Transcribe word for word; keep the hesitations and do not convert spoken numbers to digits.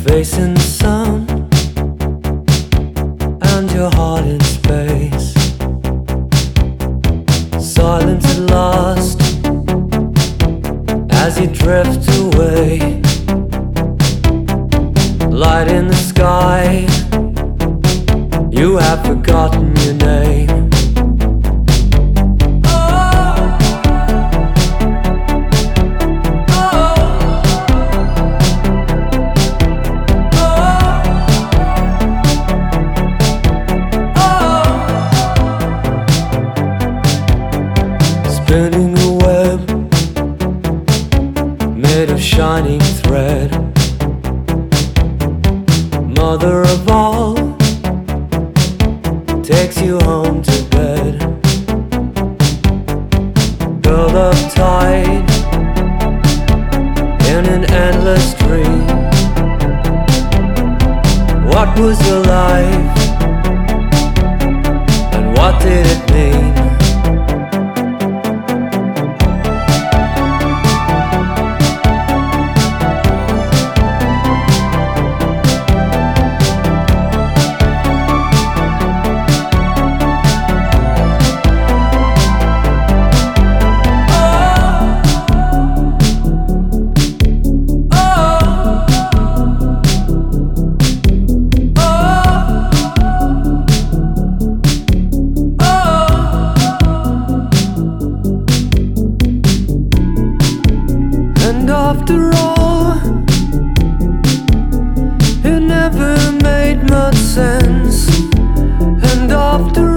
facing the sun and your heart in space. Silence at last as you drift away. Light in the sky, you have forgotten your name. Spinning a web made of shining thread. Mother of all takes you home to bed. Build up tight in an endless dream. What was your life and what did it mean? After all, it never made much sense. And after